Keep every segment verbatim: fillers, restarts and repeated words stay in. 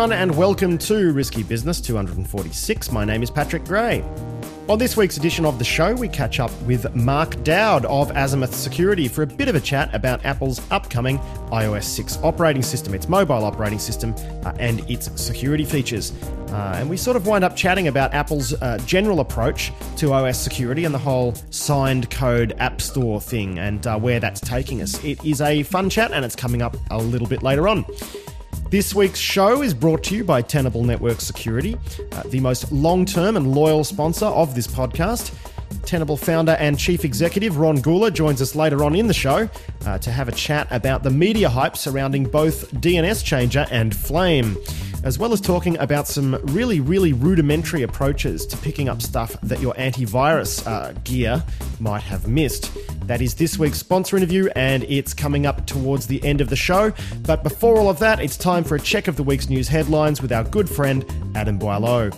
everyone, and welcome to Risky Business two forty-six. My name is Patrick Gray. On this week's edition of the show, we catch up with Mark Dowd of Azimuth Security for a bit of a chat about Apple's upcoming i O S six operating system, its mobile operating system, uh, and its security features. Uh, and we sort of wind up chatting about Apple's uh, general approach to iOS security and the whole signed code app store thing and uh, where that's taking us. It is a fun chat, and it's coming up a little bit later on. This week's show is brought to you by Tenable Network Security, uh, the most long-term and loyal sponsor of this podcast. Tenable founder and chief executive Ron Gula joins us later on in the show uh, to have a chat about the media hype surrounding both D N S Changer and Flame, as well as talking about some really, really rudimentary approaches to picking up stuff that your antivirus uh, gear might have missed. That is this week's sponsor interview, and it's coming up towards the end of the show. But before all of that, it's time for a check of the week's news headlines with our good friend Adam Boileau.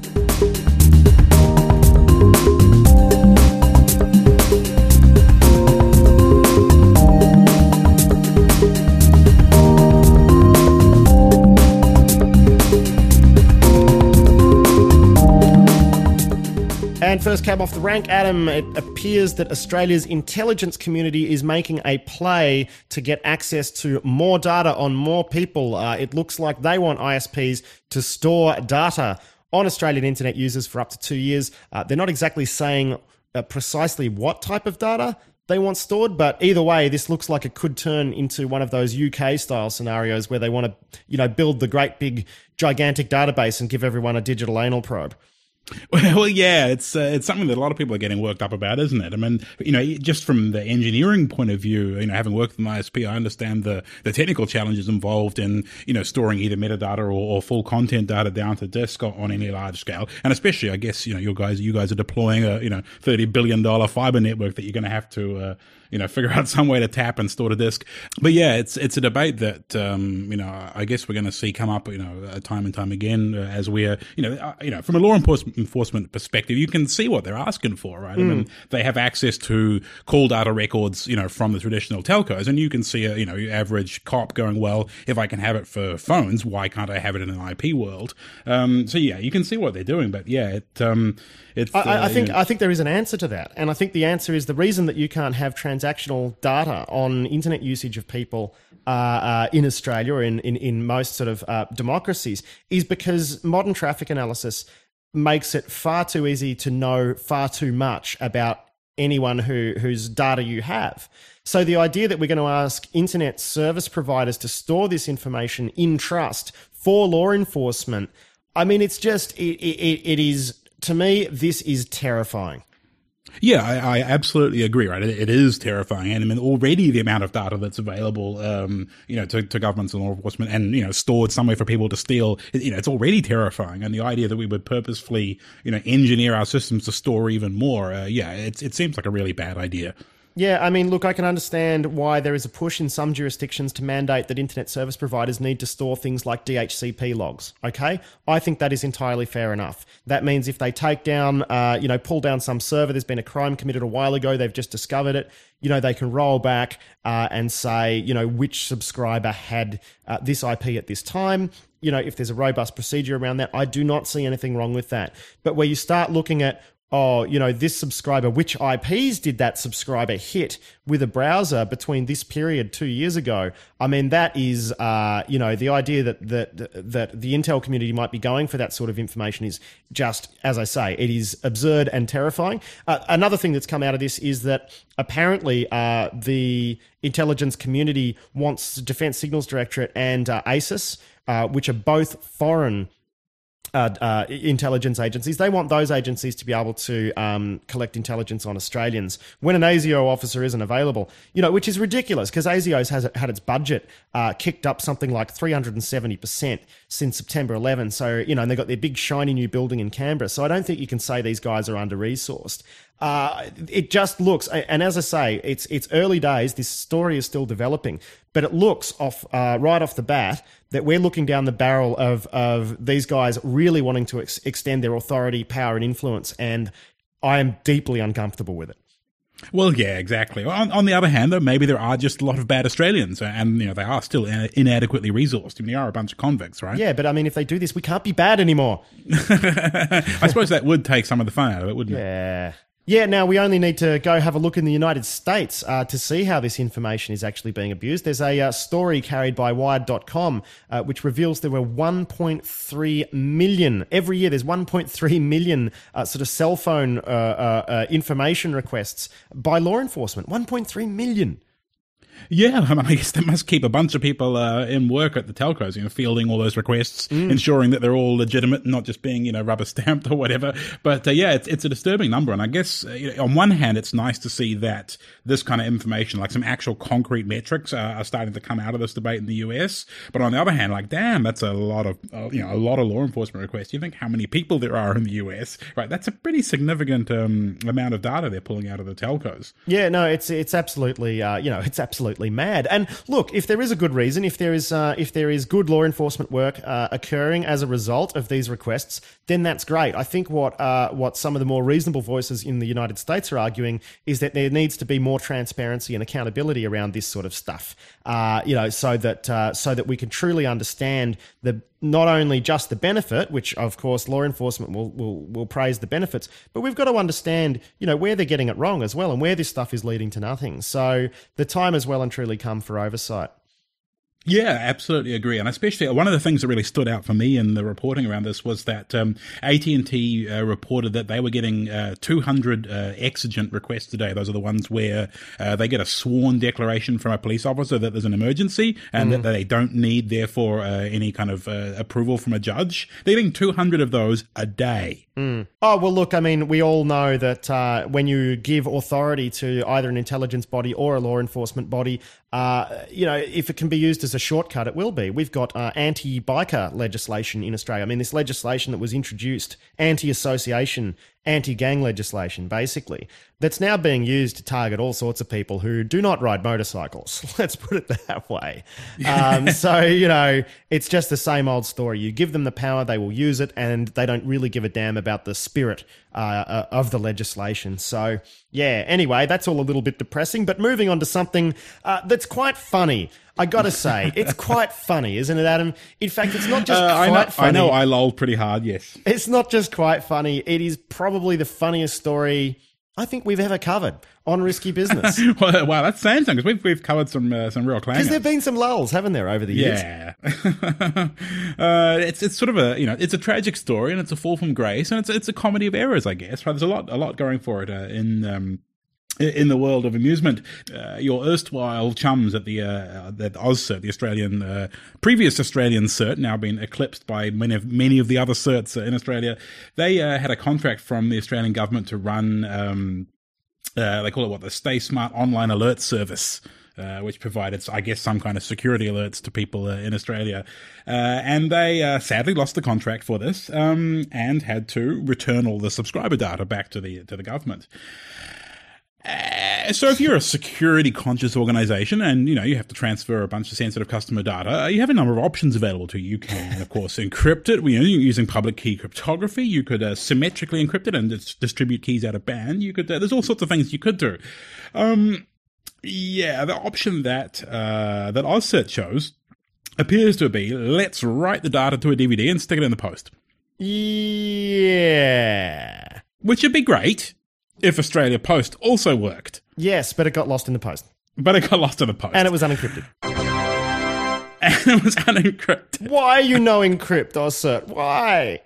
And first cab off the rank, Adam, it appears that Australia's intelligence community is making a play to get access to more data on more people. Uh, it looks like they want I S Ps to store data on Australian internet users for up to two years. Uh, they're not exactly saying uh, precisely what type of data they want stored, but either way, this looks like it could turn into one of those U K-style scenarios where they want to, you know, build the great big gigantic database and give everyone a digital anal probe. Well, yeah, it's uh, it's something that a lot of people are getting worked up about, isn't it? I mean, you know, just from the engineering point of view, you know, having worked with an I S P, I understand the, the technical challenges involved in, you know, storing either metadata or, or full content data down to disk on any large scale. And especially, I guess, you know, you guys, you guys are deploying a, you know, thirty billion dollars fiber network that you're going to have to, uh, you know, figure out some way to tap and store to disk. But yeah, it's it's a debate that, um, you know, I guess we're going to see come up, you know, time and time again uh, as we're, you know, uh, you know, from a law enforcement enforcement perspective, you can see what they're asking for, right? Mm. I mean, they have access to call data records, you know, from the traditional telcos, and you can see a, you know, your average cop going, well, if I can have it for phones, why can't I have it in an I P world? Um, so yeah, you can see what they're doing, but yeah, it, um, it's. I, uh, I think you know, I think there is an answer to that, and I think the answer is the reason that you can't have transactional data on internet usage of people uh, uh, in Australia or in in, in most sort of uh, democracies is because modern traffic analysis makes it far too easy to know far too much about anyone who whose data you have. So the idea that we're going to ask internet service providers to store this information in trust for law enforcement, I mean, it's just, it, it, it is, to me, this is terrifying. Yeah, I, I absolutely agree, right? It, it is terrifying. And I mean, already the amount of data that's available, um, you know, to, to governments and law enforcement and, you know, stored somewhere for people to steal, you know, it's already terrifying. And the idea that we would purposefully, you know, engineer our systems to store even more, uh, yeah, it, it seems like a really bad idea. Yeah, I mean, look, I can understand why there is a push in some jurisdictions to mandate that internet service providers need to store things like D H C P logs, okay? I think that is entirely fair enough. That means if they take down, uh, you know, pull down some server, there's been a crime committed a while ago, they've just discovered it, you know, they can roll back uh, and say, you know, which subscriber had uh, this I P at this time. You know, if there's a robust procedure around that, I do not see anything wrong with that. But where you start looking at, oh, you know, this subscriber, which I Ps did that subscriber hit with a browser between this period two years ago? I mean, that is, uh, you know, the idea that, that that the Intel community might be going for that sort of information is just, as I say, it is absurd and terrifying. Uh, another thing that's come out of this is that apparently uh, the intelligence community wants Defence Signals Directorate and uh, ASIS, uh, which are both foreign Uh, uh, intelligence agencies. They want those agencies to be able to um, collect intelligence on Australians when an ASIO officer isn't available, you know, which is ridiculous because ASIO's has had its budget uh, kicked up something like three hundred seventy percent since September eleventh. So, you know, and they've got their big shiny new building in Canberra. So I don't think you can say these guys are under-resourced. Uh, it just looks, and as I say, it's it's early days. This story is still developing, but it looks off uh, right off the bat that we're looking down the barrel of of these guys really wanting to ex- extend their authority, power, and influence. And I am deeply uncomfortable with it. Well, yeah, exactly. On, on the other hand, though, maybe there are just a lot of bad Australians, and you know they are still in- inadequately resourced. I mean, they are a bunch of convicts, right? Yeah, but I mean, if they do this, we can't be bad anymore. I suppose that would take some of the fun out of it, wouldn't it? Yeah. Yeah, now we only need to go have a look in the United States uh, to see how this information is actually being abused. There's a uh, story carried by Wired dot com uh, which reveals there were one point three million, every year there's one point three million uh, sort of cell phone uh, uh, uh, information requests by law enforcement. one point three million. Yeah, I, mean, I guess that must keep a bunch of people uh, in work at the telcos, you know, fielding all those requests, mm. ensuring that they're all legitimate, not just being, you know, rubber stamped or whatever. But uh, yeah, it's, it's a disturbing number. And I guess uh, you know, on one hand, it's nice to see that this kind of information, like some actual concrete metrics, uh, are starting to come out of this debate in the U S. But on the other hand, like, damn, that's a lot of, uh, you know, a lot of law enforcement requests. You think how many people there are in the U S, right? That's a pretty significant um, amount of data they're pulling out of the telcos. Yeah, no, it's it's absolutely, uh, you know, it's absolutely mad. And look, if there is a good reason, if there is uh, if there is good law enforcement work uh, occurring as a result of these requests, then that's great. I think what uh, what some of the more reasonable voices in the United States are arguing is that there needs to be more transparency and accountability around this sort of stuff. Uh, you know, so that uh, so that we can truly understand the not only just the benefit, which of course law enforcement will, will will praise the benefits, but we've got to understand, you know, where they're getting it wrong as well and where this stuff is leading to nothing. So the time has well and truly come for oversight. Yeah, absolutely agree. And especially one of the things that really stood out for me in the reporting around this was that um, A T and T uh, reported that they were getting uh, two hundred uh, exigent requests a day. Those are the ones where uh, they get a sworn declaration from a police officer that there's an emergency and mm. that they don't need, therefore, uh, any kind of uh, approval from a judge. They're getting two hundred of those a day. Mm. Oh, well, look, I mean, we all know that uh, when you give authority to either an intelligence body or a law enforcement body, uh, you know, if it can be used as a shortcut, it will be. We've got uh, anti-biker legislation in Australia. I mean, this legislation that was introduced, anti-association, anti-gang legislation, basically, that's now being used to target all sorts of people who do not ride motorcycles. Let's put it that way. Um, so, you know, it's just the same old story. You give them the power, they will use it, and they don't really give a damn about the spirit uh, of the legislation. So, yeah, anyway, that's all a little bit depressing. But moving on to something uh, that's quite funny. I gotta say, it's quite funny, isn't it, Adam? In fact, it's not just uh, quite I know, funny. I know I lolled pretty hard, yes. It's not just quite funny. It is probably the funniest story I think we've ever covered on Risky Business. Well, wow, that's saying something, because we've, we've covered some uh, some real clangers. Because there have been some lulls, haven't there, over the years? Yeah. uh, it's it's sort of a, you know, it's a tragic story, and it's a fall from grace, and it's it's a comedy of errors, I guess. Right? There's a lot a lot going for it uh, in... Um, in the world of amusement. Uh, your erstwhile chums at the uh, at AusCert, the Australian uh, previous Australian cert, now been eclipsed by many of, many of the other certs in Australia. They uh, had a contract from the Australian government to run, um, uh, they call it what, the Stay Smart Online Alert Service. Uh, which provided, I guess, some kind of security alerts to people uh, in Australia. Uh, and they uh, sadly lost the contract for this um, and had to return all the subscriber data back to the to the government. Uh, so if you're a security conscious organization and, you know, you have to transfer a bunch of sensitive customer data, you have a number of options available to you. You can, of course, encrypt it, you know, using public key cryptography. You could uh, symmetrically encrypt it and dis- distribute keys out of band. You could, uh, there's all sorts of things you could do. Um, yeah, the option that, uh, that AusCert chose appears to be, let's write the data to a D V D and stick it in the post. Yeah. Which would be great if Australia Post also worked. Yes, but it got lost in the post. But it got lost in the post. And it was unencrypted. And it was unencrypted. Why are you no encrypt, AusCert? Why?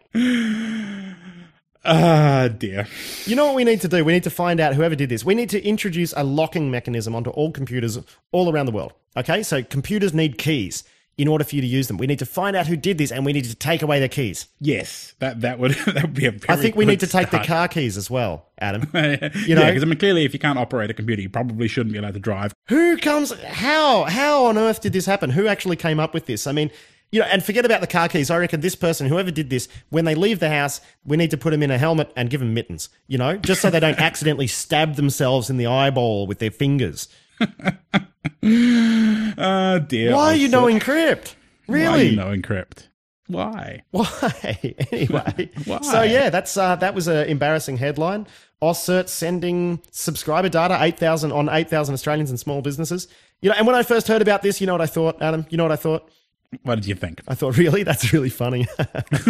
Ah, dear. You know what we need to do? We need to find out whoever did this. We need to introduce a locking mechanism onto all computers all around the world. Okay? So computers need keys in order for you to use them. We need to find out who did this, and we need to take away their keys. Yes, that that would that would be a very I think we need to start. take the car keys as well, Adam. You know, yeah, because I mean, clearly, if you can't operate a computer, you probably shouldn't be allowed to drive. Who comes? How? How on earth did this happen? Who actually came up with this? I mean, you know, and forget about the car keys. I reckon this person, whoever did this, when they leave the house, we need to put them in a helmet and give them mittens. You know, just so they don't accidentally stab themselves in the eyeball with their fingers. Oh dear! Why are you no encrypt? Really? Why are you no encrypt? Why? Why? Anyway. Why? So, yeah, that's uh, that was an embarrassing headline. Aucert sending subscriber data eight thousand on eight thousand Australians and small businesses. You know, and when I first heard about this, you know what I thought, Adam? You know what I thought? What did you think? I thought, really? That's really funny. uh,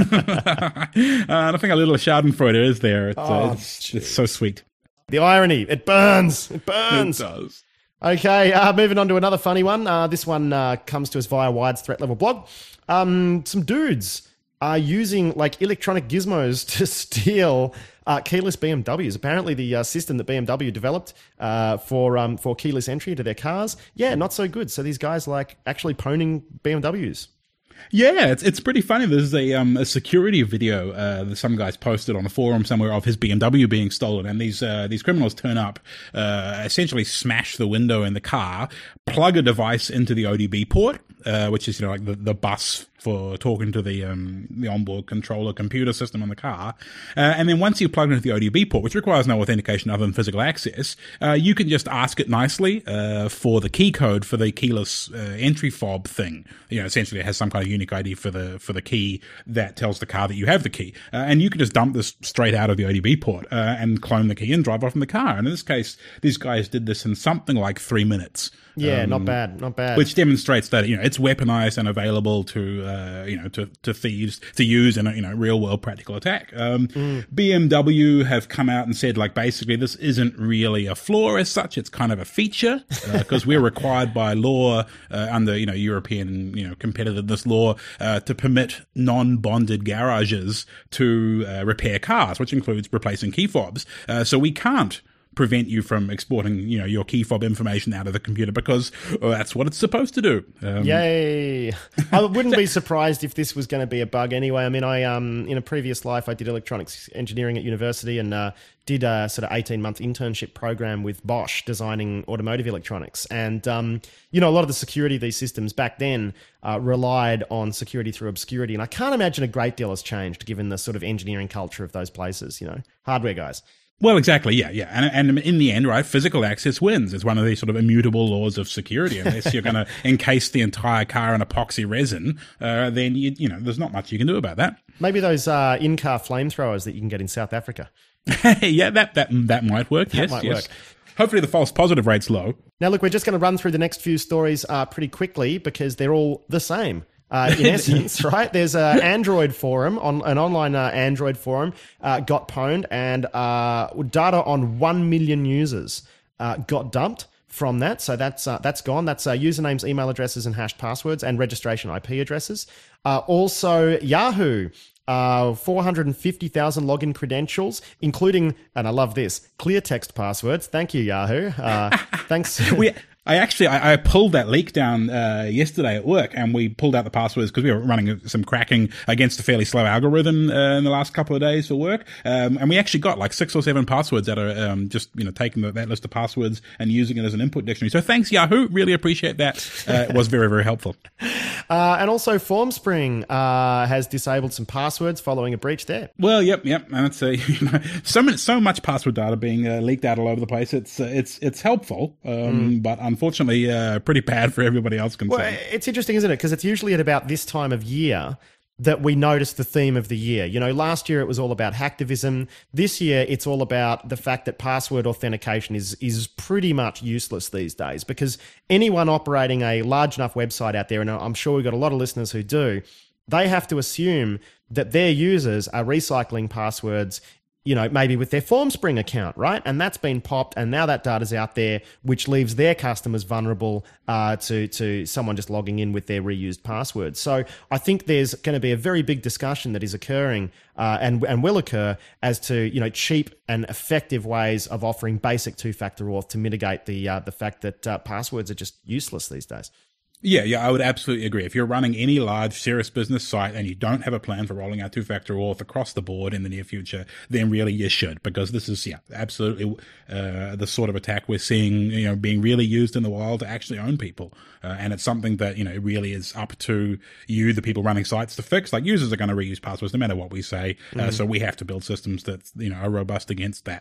I think a little Schadenfreude is there. It's, Oh, uh, it's, it's so sweet. The irony. It burns. It burns. It does. Okay, uh, moving on to another funny one. Uh, this one uh, comes to us via Wired's threat level blog. Um, some dudes are using like electronic gizmos to steal uh, keyless B M Ws. Apparently, the uh, system that B M W developed uh, for um, for keyless entry into their cars, yeah, not so good. So these guys like actually pwning B M Ws. Yeah, it's it's pretty funny. There's a um a security video uh, that some guys posted on a forum somewhere of his B M W being stolen, and these uh, these criminals turn up, uh, essentially smash the window in the car, plug a device into the O D B port, uh, which is you know like the, the bus for talking to the um the onboard controller computer system on the car, uh, and then once you plug into the O D B port, which requires no authentication other than physical access, uh, you can just ask it nicely uh, for the key code for the keyless uh, entry fob thing. You know, essentially it has some kind of unique I D for the for the key that tells the car that you have the key, uh, and you can just dump this straight out of the O D B port uh, and clone the key and drive off in the car. And in this case, these guys did this in something like three minutes. Yeah, um, not bad, not bad. Which demonstrates that you know it's weaponized and available to uh, you know to, to thieves to use in a you know real world practical attack. Um, mm. B M W have come out and said like basically this isn't really a flaw as such; it's kind of a feature because uh, we're required by law uh, under you know European you know competitiveness law uh, to permit non-bonded garages to uh, repair cars, which includes replacing key fobs. Uh, so we can't prevent you from exporting, you know, your key fob information out of the computer because well, that's what it's supposed to do. Um, Yay! I wouldn't be surprised if this was going to be a bug anyway. I mean, I um in a previous life I did electronics engineering at university and uh, did a sort of eighteen month internship program with Bosch designing automotive electronics. And um you know, a lot of the security of these systems back then uh, relied on security through obscurity, and I can't imagine a great deal has changed given the sort of engineering culture of those places. You know, hardware guys. Well, exactly, yeah, yeah. And, and in the end, right, physical access wins. It's one of these sort of immutable laws of security. Unless you're going to encase the entire car in epoxy resin, uh, then, you, you know, there's not much you can do about that. Maybe those uh, in-car flamethrowers that you can get in South Africa. yeah, that, that, that might work, that yes, might yes. Work. Hopefully the false positive rate's low. Now, look, we're just going to run through the next few stories uh, pretty quickly because they're all the same. Uh, in essence, right? There's an Android forum, on an online uh, Android forum, uh, got pwned, and uh, data on one million users uh, got dumped from that. So that's uh, that's gone. That's uh, usernames, email addresses, and hashed passwords, and registration I P addresses. Uh, also, Yahoo. Uh, four hundred fifty thousand login credentials, including, and I love this, clear text passwords. Thank you, Yahoo. Uh, thanks. we, I actually, I, I pulled that leak down uh, yesterday at work, and we pulled out the passwords because we were running some cracking against a fairly slow algorithm uh, in the last couple of days for work. Um, and we actually got like six or seven passwords that are um, just, you know, taking the, that list of passwords and using it as an input dictionary. So thanks, Yahoo. Really appreciate that. Uh, it was very, very helpful. Uh, and also FormSpring uh, has disabled some passwords following a breach there. Well, yep, yep. And it's uh, you know, so much, so much password data being uh, leaked out all over the place. It's uh, it's it's helpful, um, mm. but unfortunately, uh, pretty bad for everybody else concerned. Well, it's interesting, isn't it? Because it's usually at about this time of year that we notice the theme of the year. You know, last year it was all about hacktivism. This year it's all about the fact that password authentication is is pretty much useless these days because anyone operating a large enough website out there, and I'm sure we've got a lot of listeners who do, they have to assume that their users are recycling passwords, you know, maybe with their FormSpring account, right? And that's been popped, and now that data's out there, which leaves their customers vulnerable uh, to to someone just logging in with their reused passwords. So I think there's going to be a very big discussion that is occurring uh, and and will occur as to, you know, cheap and effective ways of offering basic two-factor auth to mitigate the uh, the fact that uh, passwords are just useless these days. Yeah, yeah, I would absolutely agree. If you're running any large, serious business site and you don't have a plan for rolling out two-factor auth across the board in the near future, then really you should, because this is, yeah, absolutely uh, the sort of attack we're seeing, you know, being really used in the wild to actually own people. Uh, and it's something that, you know, really is up to you, the people running sites, to fix. Like, users are going to reuse passwords no matter what we say. Uh, mm. So we have to build systems that, you know, are robust against that.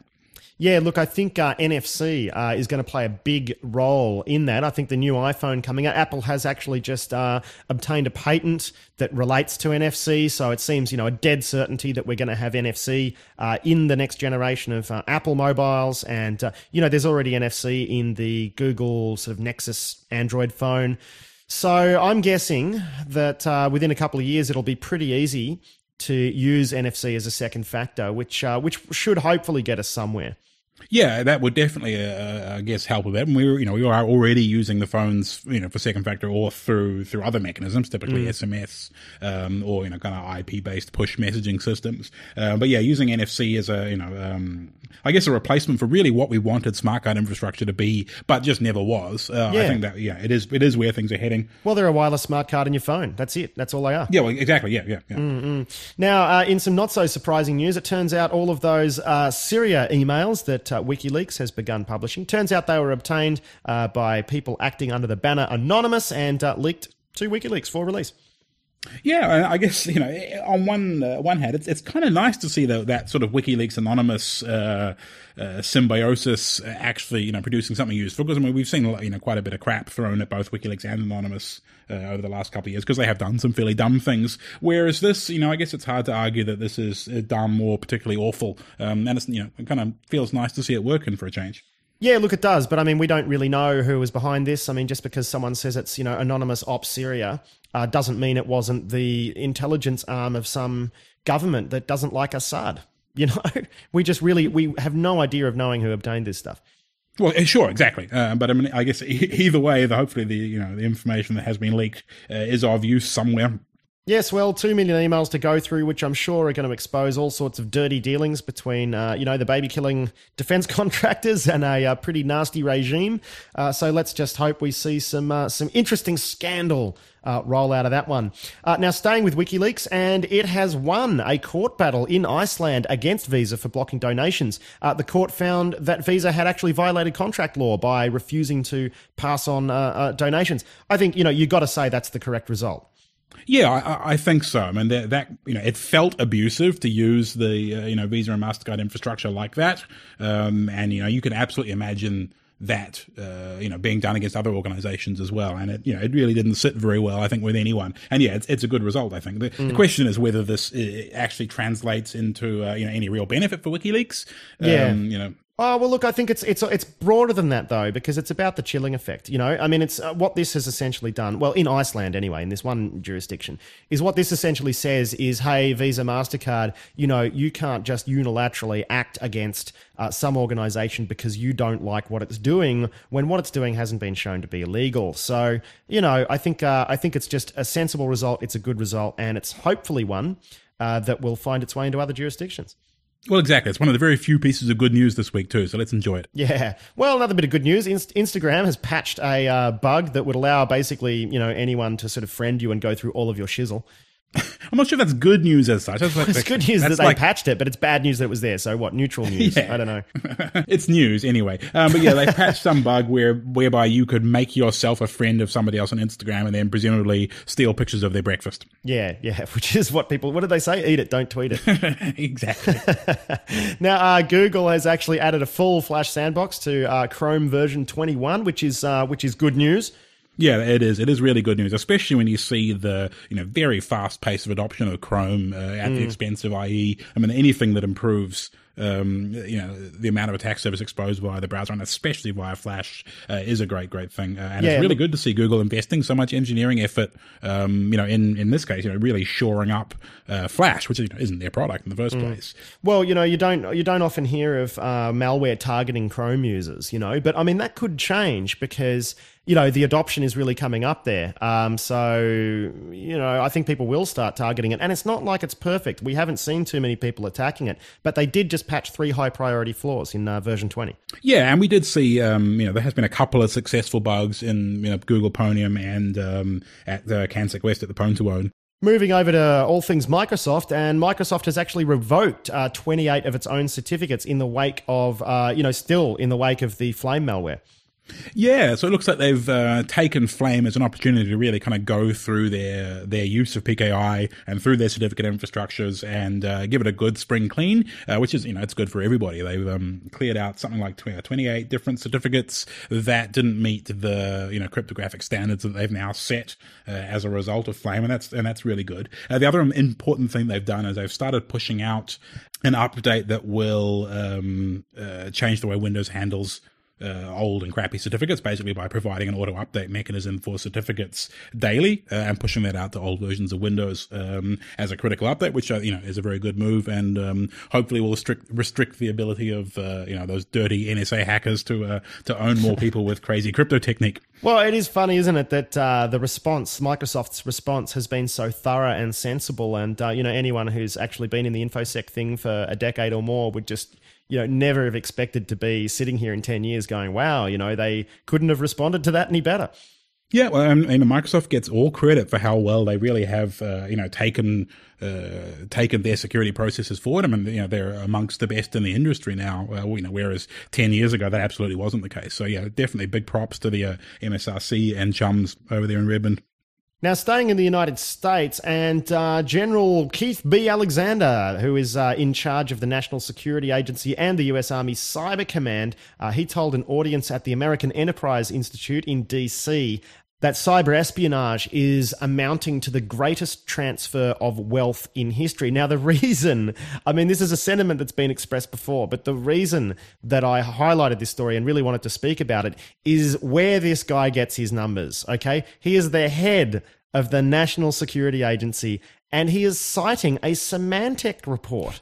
Yeah, look, I think uh, N F C uh, is going to play a big role in that. I think the new iPhone coming out, Apple has actually just uh, obtained a patent that relates to N F C, so it seems, you know, a dead certainty that we're going to have N F C uh, in the next generation of uh, Apple mobiles, and, uh, you know, there's already N F C in the Google sort of Nexus Android phone. So I'm guessing that uh, within a couple of years it'll be pretty easy to use N F C as a second factor, which uh, which should hopefully get us somewhere. Yeah, that would definitely, uh, I guess, help with that. And we were, you know, we are already using the phones, you know, for second factor or through through other mechanisms, typically mm. S M S um, or you know, kind of I P based push messaging systems. Uh, but yeah, using N F C as a, you know, um, I guess a replacement for really what we wanted smart card infrastructure to be, but just never was. Uh, yeah. I think that yeah, it is it is where things are heading. Well, they're a wireless smart card in your phone. That's it. That's all they are. Yeah, well, exactly. Yeah, yeah. yeah. Mm-mm. Now, uh, in some not so surprising news, it turns out all of those uh, Syria emails that uh, WikiLeaks has begun publishing, turns out they were obtained uh, by people acting under the banner Anonymous and uh, leaked to WikiLeaks for release. Yeah, I guess, you know, on one uh, one hand, it's it's kind of nice to see the, that sort of WikiLeaks Anonymous uh, uh, symbiosis actually, you know, producing something useful. Because I mean, we've seen, you know, quite a bit of crap thrown at both WikiLeaks and Anonymous uh, over the last couple of years because they have done some fairly dumb things. Whereas this, you know, I guess it's hard to argue that this is dumb or particularly awful. Um, and it's, you know, it kind of feels nice to see it working for a change. Yeah, look, it does. But I mean, we don't really know who was behind this. I mean, just because someone says it's, you know, Anonymous Ops Syria uh, doesn't mean it wasn't the intelligence arm of some government that doesn't like Assad. You know, we just really, we have no idea of knowing who obtained this stuff. Well, sure, exactly. Uh, but I mean, I guess either way, the, hopefully the, you know, the information that has been leaked uh, is of use somewhere. Yes, well, two million emails to go through, which I'm sure are going to expose all sorts of dirty dealings between, uh, you know, the baby-killing defense contractors and a uh, pretty nasty regime. Uh, so let's just hope we see some uh, some interesting scandal uh, roll out of that one. Uh, now, staying with WikiLeaks, and it has won a court battle in Iceland against Visa for blocking donations. Uh, the court found that Visa had actually violated contract law by refusing to pass on uh, uh, donations. I think, you know, you've got to say that's the correct result. Yeah, I, I think so. I mean, that, that, you know, it felt abusive to use the, uh, you know, Visa and MasterCard infrastructure like that. Um, and, you know, you can absolutely imagine that, uh, you know, being done against other organizations as well. And it, you know, it really didn't sit very well, I think, with anyone. And yeah, it's, it's a good result, I think. The, mm. the question is whether this uh, actually translates into, uh, you know, any real benefit for WikiLeaks. Yeah. Um, you know, Oh, well, look, I think it's it's it's broader than that, though, because it's about the chilling effect. You know, I mean, it's uh, what this has essentially done. Well, in Iceland, anyway, in this one jurisdiction, is what this essentially says is, hey, Visa, MasterCard, you know, you can't just unilaterally act against uh, some organization because you don't like what it's doing when what it's doing hasn't been shown to be illegal. So, you know, I think uh, I think it's just a sensible result. It's a good result, and it's hopefully one uh, that will find its way into other jurisdictions. Well, exactly. It's one of the very few pieces of good news this week, too, so let's enjoy it. Yeah. Well, another bit of good news. Inst- Instagram has patched a uh, bug that would allow basically, you know, anyone to sort of friend you and go through all of your shizzle. I'm not sure that's good news as such. That's like, it's good news that they like, patched it, but it's bad news that it was there. So what? Neutral news? Yeah. I don't know. It's news anyway. Um, but yeah, they patched some bug where whereby you could make yourself a friend of somebody else on Instagram and then presumably steal pictures of their breakfast. Yeah, yeah, which is what people, what did they say? Eat it, don't tweet it. Exactly. Now, uh, Google has actually added a full Flash sandbox to uh, Chrome version twenty-one, which is uh, which is good news. Yeah, it is. It is really good news, especially when you see the, you know, very fast pace of adoption of Chrome uh, at mm. the expense of I E. I mean, anything that improves, um, you know, the amount of attack surface exposed via the browser, and especially via Flash, uh, is a great, great thing. Uh, and yeah, it's really good to see Google investing so much engineering effort, um, you know, in, in this case, you know, really shoring up uh, Flash, which isn't their product in the first mm. place. Well, you know, you don't you don't often hear of uh, malware targeting Chrome users, you know, but I mean, that could change because, you know, the adoption is really coming up there. Um, so, you know, I think people will start targeting it. And it's not like it's perfect. We haven't seen too many people attacking it. But they did just patch three high priority flaws in uh, version twenty. Yeah, and we did see, um, you know, there has been a couple of successful bugs in, you know, Google Ponium and um, at the CanSec West at the Pwn2Own. Moving over to all things Microsoft, and Microsoft has actually revoked uh, twenty-eight of its own certificates in the wake of, uh, you know, still in the wake of the Flame malware. Yeah, so it looks like they've uh, taken Flame as an opportunity to really kind of go through their their use of P K I and through their certificate infrastructures and uh, give it a good spring clean, uh, which is, you know, it's good for everybody. They've um, cleared out something like twenty-eight different certificates that didn't meet the, you know, cryptographic standards that they've now set uh, as a result of Flame, and that's and that's really good. Uh, the other important thing they've done is they've started pushing out an update that will um, uh, change the way Windows handles Uh, old and crappy certificates, basically by providing an auto update mechanism for certificates daily uh, and pushing that out to old versions of Windows um, as a critical update, which uh, you know is a very good move, and um, hopefully will restrict restrict the ability of uh, you know those dirty N S A hackers to uh, to own more people with crazy crypto technique. Well, it is funny, isn't it, that uh, the response, Microsoft's response, has been so thorough and sensible, and uh, you know anyone who's actually been in the InfoSec thing for a decade or more would just, you know, never have expected to be sitting here in ten years going, wow, you know, they couldn't have responded to that any better. Yeah, well, and, and Microsoft gets all credit for how well they really have, uh, you know, taken uh, taken their security processes forward. I mean, you know, they're amongst the best in the industry now. Uh, you know, whereas ten years ago that absolutely wasn't the case. So yeah, definitely big props to the uh, M S R C and chums over there in Redmond. Now, staying in the United States, and uh, General Keith B. Alexander, who is uh, in charge of the National Security Agency and the U S Army Cyber Command, uh, he told an audience at the American Enterprise Institute in D C that cyber espionage is amounting to the greatest transfer of wealth in history. Now, the reason, I mean, this is a sentiment that's been expressed before, but the reason that I highlighted this story and really wanted to speak about it is where this guy gets his numbers, okay? He is the head of the National Security Agency, and he is citing a Symantec report.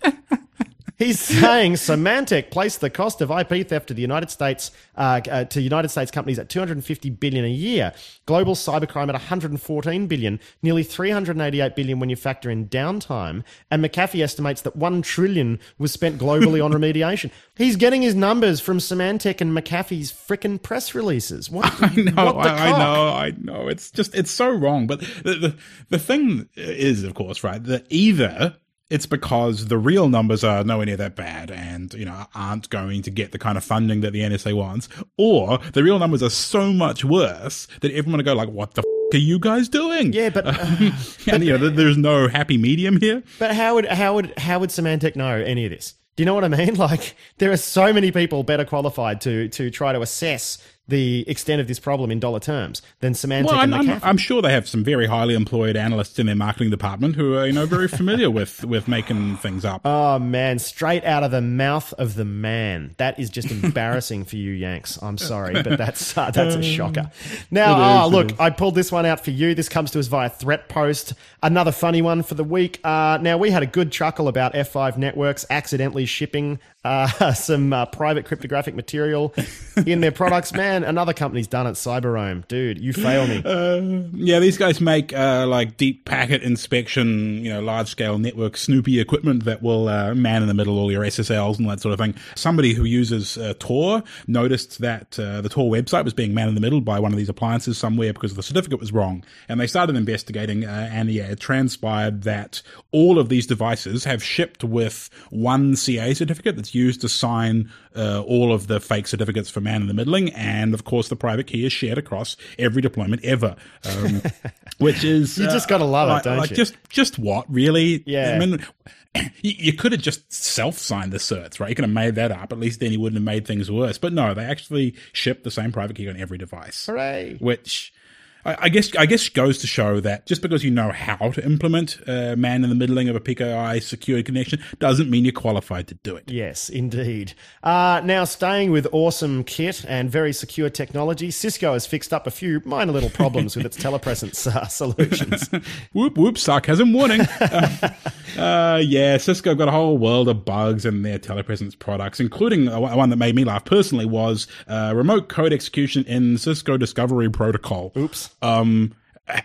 He's saying Symantec placed the cost of I P theft to the United States uh, uh, to United States companies at two hundred fifty billion dollars a year, global cybercrime at one hundred fourteen billion dollars, nearly three hundred eighty-eight billion dollars when you factor in downtime, and McAfee estimates that one trillion dollars was spent globally on remediation. He's getting his numbers from Symantec and McAfee's frickin' press releases. What? I know, what the I, I cock? know, I know. It's just, it's so wrong. But the, the the thing is, of course, right, that either it's because the real numbers are nowhere near that bad and, you know, aren't going to get the kind of funding that the N S A wants, or the real numbers are so much worse that everyone will go like, what the f- are you guys doing? Yeah, but, uh, and, but you know, there's no happy medium here. But how would how would how would Symantec know any of this? Do you know what I mean? Like, there are so many people better qualified to to try to assess the extent of this problem in dollar terms than Symantec Well, and I'm, McAfee. I'm, I'm sure they have some very highly employed analysts in their marketing department who are, you know, very familiar with, with making things up. Oh, man, straight out of the mouth of the man. That is just embarrassing for you, Yanks. I'm sorry, but that's uh, that's a shocker. Now, It oh, is, look, it is. I pulled this one out for you. This comes to us via Threat Post. Another funny one for the week. Uh, now, we had a good chuckle about F five Networks accidentally shipping uh, some uh, private cryptographic material in their products. Man, another company's done it, Cyberome. Dude, you fail me. Uh, yeah, these guys make uh, like deep packet inspection, you know, large scale network Snoopy equipment that will uh, man in the middle all your S S Ls and that sort of thing. Somebody who uses uh, Tor noticed that uh, the Tor website was being man in the middle by one of these appliances somewhere because the certificate was wrong, and they started investigating. Uh, and yeah, it transpired that all of these devices have shipped with one C A certificate that's used to sign uh, all of the fake certificates for man in the middling, and of course the private key is shared across every deployment ever, um, which is You just gotta love it, like, don't like you? Just, just what really? Yeah. I mean, you, you could have just self-signed the certs, right? You could have made that up. At least then you wouldn't have made things worse. But no, they actually ship the same private key on every device. Hooray. Which I, I guess I guess goes to show that just because you know how to implement uh, man in the middling of a P K I secured connection doesn't mean you're qualified to do it. Yes, indeed. Uh, now, staying with awesome kit and very secure technology, Cisco has fixed up a few minor little problems with its telepresence uh, solutions. Whoop, whoop, sarcasm warning. uh, uh, yeah, Cisco got a whole world of bugs in their telepresence products, including uh, one that made me laugh personally was uh, remote code execution in Cisco Discovery Protocol. Oops. Um,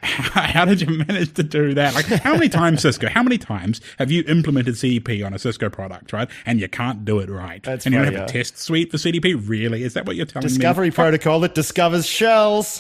how did you manage to do that? Like, how many times, Cisco, how many times have you implemented C D P on a Cisco product, right? And you can't do it right. That's and you don't funny, have a yeah. test suite for C D P? Really? Is that what you're telling Discovery me? protocol that discovers shells.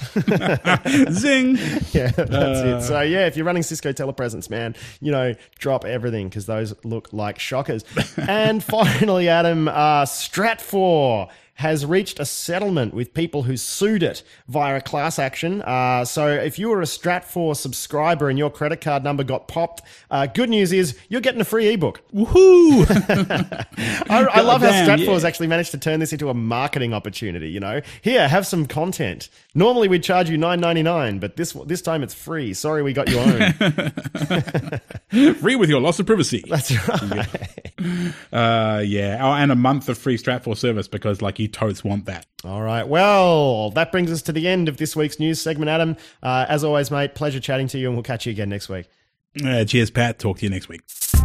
Zing! Yeah, that's it. So, yeah, if you're running Cisco telepresence, man, you know, drop everything because those look like shockers. And finally, Adam, uh, Stratfor has reached a settlement with people who sued it via a class action. Uh, so if you were a Stratfor subscriber and your credit card number got popped, uh, good news is you're getting a free ebook. Woohoo! I, I love how damn, Stratfor yeah. has actually managed to turn this into a marketing opportunity. You know, here, have some content. Normally we'd charge you nine ninety-nine, but this this time it's free. Sorry, we got you own. Free with your loss of privacy. That's right. Uh, yeah. Oh, and a month of free Stratfor service because, like, you totes want that. All right. Well, that brings us to the end of this week's news segment, Adam. Uh, as always, mate, pleasure chatting to you, and we'll catch you again next week. Uh, cheers, Pat. Talk to you next week.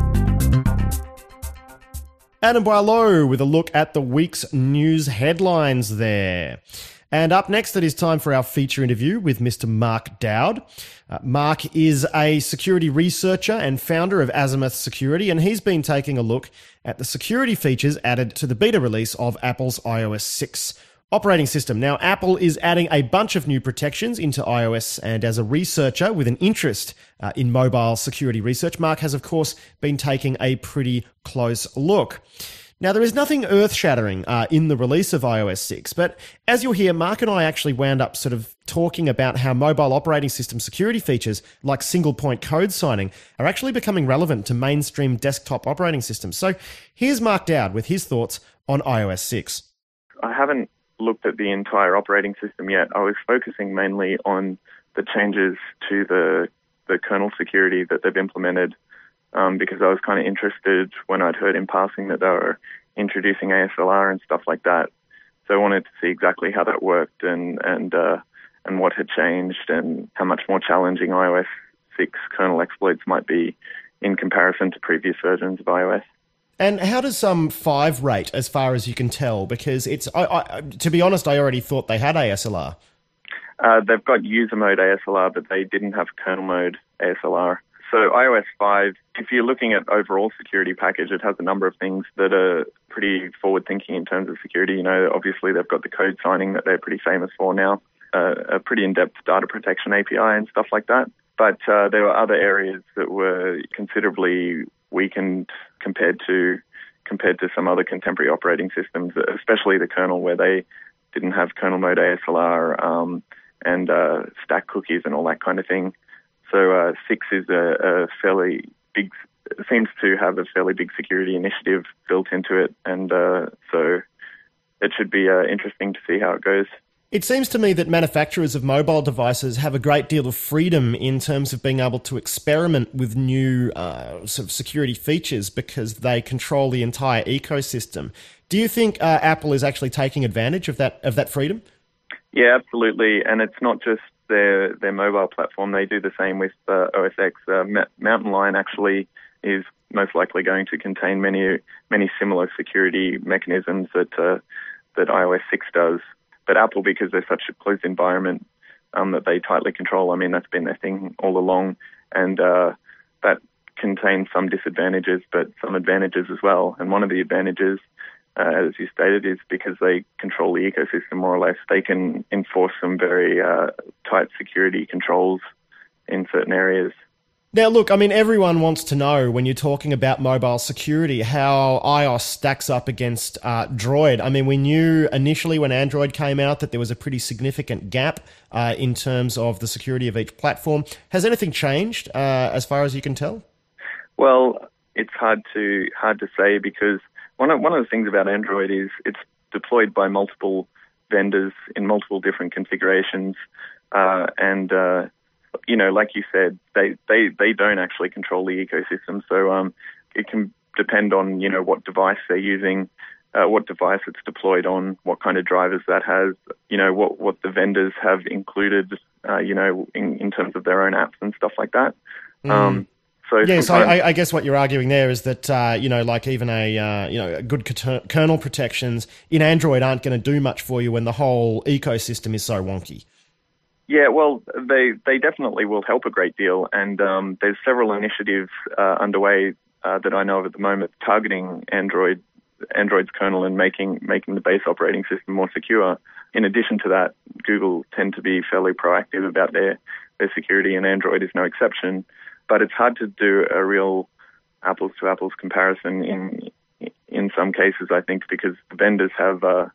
Adam Boileau with a look at the week's news headlines there. And up next, it is time for our feature interview with Mister Mark Dowd. Uh, Mark is a security researcher and founder of Azimuth Security, and he's been taking a look at the security features added to the beta release of Apple's i O S six operating system. Now, Apple is adding a bunch of new protections into iOS, and as a researcher with an interest uh, in mobile security research, Mark has, of course, been taking a pretty close look. Now, there is nothing earth-shattering uh, in the release of i O S six, but as you'll hear, Mark and I actually wound up sort of talking about how mobile operating system security features like single-point code signing are actually becoming relevant to mainstream desktop operating systems. So here's Mark Dowd with his thoughts on i O S six. I haven't looked at the entire operating system yet. I was focusing mainly on the changes to the the kernel security that they've implemented. Um, because I was kind of interested when I'd heard in passing that they were introducing A S L R and stuff like that. So I wanted to see exactly how that worked and and uh, and what had changed and how much more challenging i O S six kernel exploits might be in comparison to previous versions of iOS. And how does um five rate as far as you can tell? Because it's, I, I, to be honest, I already thought they had A S L R. Uh, they've got user mode A S L R, but they didn't have kernel mode A S L R. So i O S five, if you're looking at overall security package, it has a number of things that are pretty forward-thinking in terms of security. You know, obviously they've got the code signing that they're pretty famous for now, uh, a pretty in-depth data protection A P I and stuff like that. But uh, there were other areas that were considerably weakened compared to compared to some other contemporary operating systems, especially the kernel, where they didn't have kernel mode A S L R um, and uh, stack cookies and all that kind of thing. So uh, six is a, a fairly big, seems to have a fairly big security initiative built into it, and uh, so it should be uh, interesting to see how it goes. It seems to me that manufacturers of mobile devices have a great deal of freedom in terms of being able to experiment with new uh, sort of security features because they control the entire ecosystem. Do you think uh, Apple is actually taking advantage of that of that freedom? Yeah, absolutely, and it's not just their their mobile platform. They do the same with uh, O S X. Uh, Ma- Mountain Lion actually is most likely going to contain many many similar security mechanisms that uh, that i O S six does. But Apple, because they're such a closed environment um, that they tightly control, I mean, that's been their thing all along, and uh, that contains some disadvantages, but some advantages as well. And one of the advantages, Uh, as you stated, is because they control the ecosystem more or less. They can enforce some very uh, tight security controls in certain areas. Now, look, I mean, everyone wants to know when you're talking about mobile security how iOS stacks up against uh, Droid. I mean, we knew initially when Android came out that there was a pretty significant gap uh, in terms of the security of each platform. Has anything changed uh, as far as you can tell? Well, it's hard to hard to say because One of, one of the things about Android is it's deployed by multiple vendors in multiple different configurations. Uh, and, uh, you know, like you said, they, they, they don't actually control the ecosystem. So um, it can depend on, you know, what device they're using, uh, what device it's deployed on, what kind of drivers that has, you know, what, what the vendors have included, uh, you know, in, in terms of their own apps and stuff like that. Mm. Um, So yes, I, I guess what you're arguing there is that uh, you know, like even a uh, you know, good kernel protections in Android aren't going to do much for you when the whole ecosystem is so wonky. Yeah, well, they they definitely will help a great deal, and um, there's several initiatives uh, underway uh, that I know of at the moment targeting Android Android's kernel and making making the base operating system more secure. In addition to that, Google tend to be fairly proactive about their their security, and Android is no exception. But it's hard to do a real apples to apples comparison in in some cases, I think, because the vendors have uh,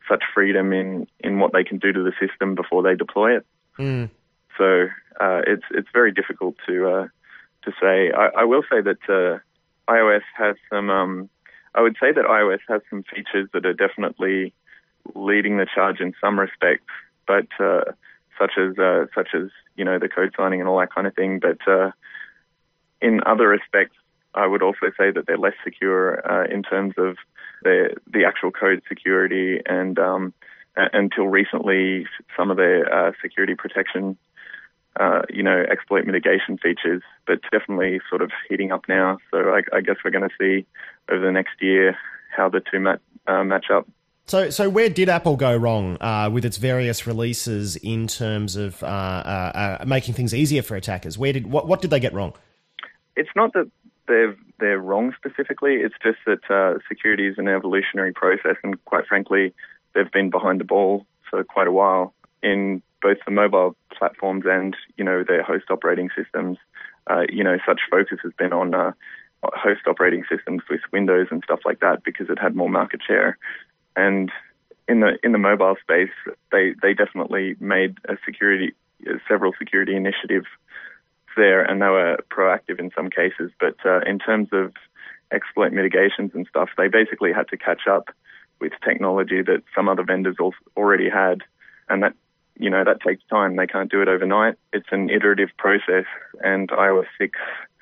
such freedom in, in what they can do to the system before they deploy it. Mm. So uh, it's it's very difficult to uh, to say. I, I will say that uh, iOS has some. Um, I would say that iOS has some features that are definitely leading the charge in some respects, but uh, such as uh, such as you know the code signing and all that kind of thing. But uh, in other respects, I would also say that they're less secure uh, in terms of the the actual code security, and um, a- until recently, some of their uh, security protection, uh, you know, exploit mitigation features, but definitely sort of heating up now. So I, I guess we're going to see over the next year how the two mat, uh, match up. So, so where did Apple go wrong uh, with its various releases in terms of uh, uh, uh, making things easier for attackers? Where did what what did they get wrong? It's not that they're they're wrong specifically. It's just that uh, security is an evolutionary process, and quite frankly, they've been behind the ball for quite a while in both the mobile platforms and you know their host operating systems. Uh, you know, such focus has been on uh, host operating systems with Windows and stuff like that because it had more market share. And in the in the mobile space, they they definitely made a security several security initiatives there, and they were proactive in some cases. But uh, in terms of exploit mitigations and stuff, they basically had to catch up with technology that some other vendors already had, and that you know that takes time. They can't do it overnight. It's an iterative process, and iOS six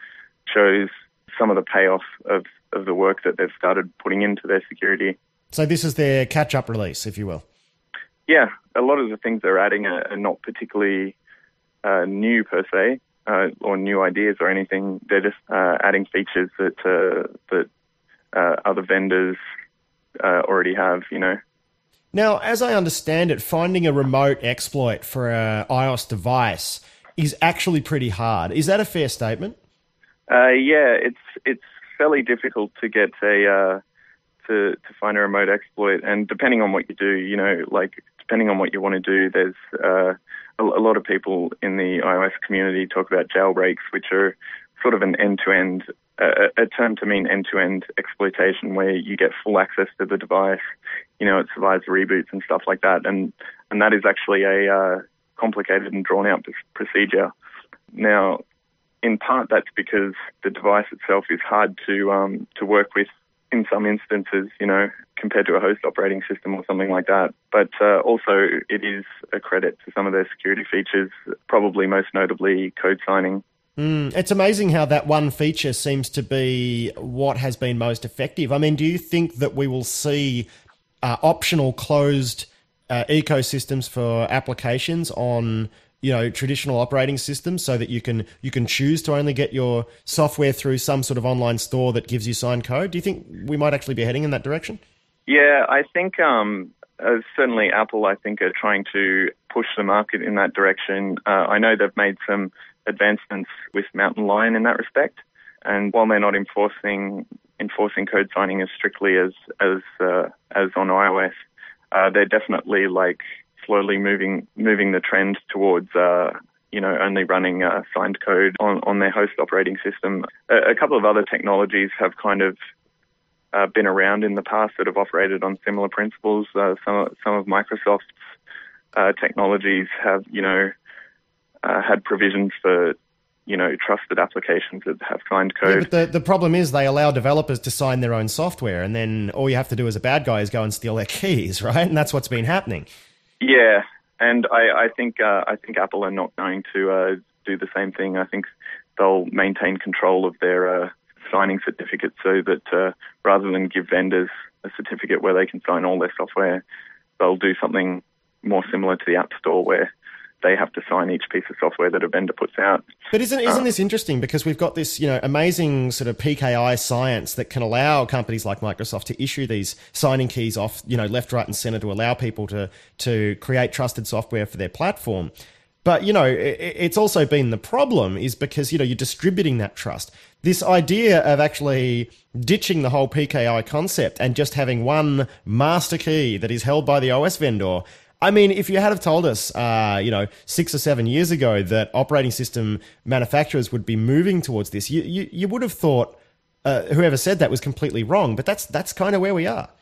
shows some of the payoff of, of the work that they've started putting into their security. So this is their catch-up release, if you will. Yeah, a lot of the things they're adding are, are not particularly uh, new per se, uh, or new ideas or anything. They're just uh, adding features that uh, that uh, other vendors uh, already have, you know. Now, as I understand it, finding a remote exploit for an iOS device is actually pretty hard. Is that a fair statement? Uh, yeah, it's it's fairly difficult to get a uh, to to find a remote exploit, and depending on what you do, you know, like depending on what you want to do, there's uh, a, a lot of people in the iOS community talk about jailbreaks, which are sort of an end-to-end, uh, a term to mean end-to-end exploitation, where you get full access to the device. You know, it survives reboots and stuff like that, and and that is actually a uh, complicated and drawn-out procedure. Now, in part, that's because the device itself is hard to um, to work with in some instances, you know, compared to a host operating system or something like that. But uh, also, it is a credit to some of their security features, probably most notably code signing. Mm, it's amazing how that one feature seems to be what has been most effective. I mean, do you think that we will see uh, optional closed uh, ecosystems for applications on, you know, traditional operating systems, so that you can you can choose to only get your software through some sort of online store that gives you signed code? Do you think we might actually be heading in that direction? Yeah, I think um, uh, certainly Apple, I think, are trying to push the market in that direction. Uh, I know they've made some advancements with Mountain Lion in that respect, and while they're not enforcing enforcing code signing as strictly as as uh, as on iOS, uh, they're definitely like slowly moving moving the trend towards uh, you know only running uh, signed code on, on their host operating system. A, a couple of other technologies have kind of uh, been around in the past that have operated on similar principles. Uh, some some of Microsoft's uh, technologies have you know uh, had provisions for you know trusted applications that have signed code. Yeah, but the the problem is they allow developers to sign their own software, and then all you have to do as a bad guy is go and steal their keys, right? And that's what's been happening. Yeah, and I, I think uh, I think Apple are not going to uh, do the same thing. I think they'll maintain control of their uh, signing certificates, so that uh, rather than give vendors a certificate where they can sign all their software, they'll do something more similar to the App Store, where they have to sign each piece of software that a vendor puts out. But isn't isn't this interesting? Because we've got this, you know, amazing sort of P K I science that can allow companies like Microsoft to issue these signing keys off, you know, left, right, and center to allow people to to create trusted software for their platform. But, you know, it, it's also been the problem is because, you know, you're distributing that trust. This idea of actually ditching the whole P K I concept and just having one master key that is held by the O S vendor. I mean, if you had have told us, uh, you know, six or seven years ago that operating system manufacturers would be moving towards this, you you, you would have thought uh, whoever said that was completely wrong. But that's that's kind of where we are.